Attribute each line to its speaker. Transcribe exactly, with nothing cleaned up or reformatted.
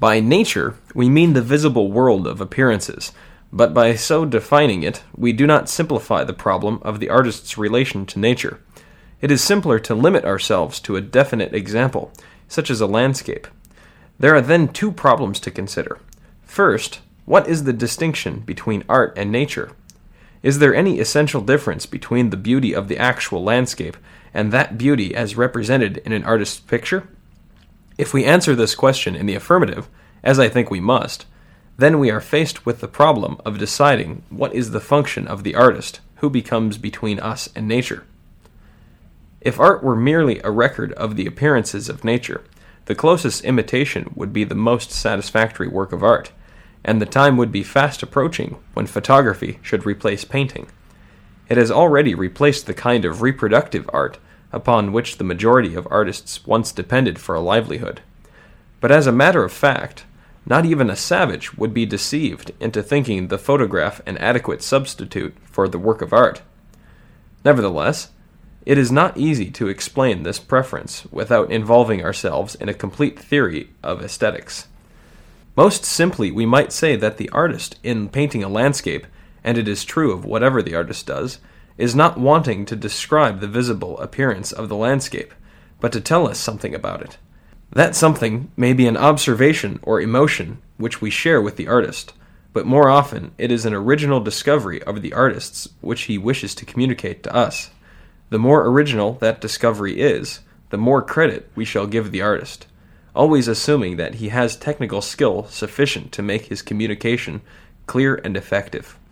Speaker 1: By nature, we mean the visible world of appearances, but by so defining it, we do not simplify the problem of the artist's relation to nature. It is simpler to limit ourselves to a definite example, such as a landscape. There are then two problems to consider. First, what is the distinction between art and nature? Is there any essential difference between the beauty of the actual landscape and that beauty as represented in an artist's picture? If we answer this question in the affirmative, as I think we must, then we are faced with the problem of deciding what is the function of the artist who becomes between us and nature. If art were merely a record of the appearances of nature, the closest imitation would be the most satisfactory work of art, and the time would be fast approaching when photography should replace painting. It has already replaced the kind of reproductive art upon which the majority of artists once depended for a livelihood. But as a matter of fact, not even a savage would be deceived into thinking the photograph an adequate substitute for the work of art. Nevertheless, it is not easy to explain this preference without involving ourselves in a complete theory of aesthetics. Most simply, we might say that the artist, in painting a landscape, and it is true of whatever the artist does, is not wanting to describe the visible appearance of the landscape, but to tell us something about it. That something may be an observation or emotion which we share with the artist, but more often it is an original discovery of the artist's which he wishes to communicate to us. The more original that discovery is, the more credit we shall give the artist, always assuming that he has technical skill sufficient to make his communication clear and effective.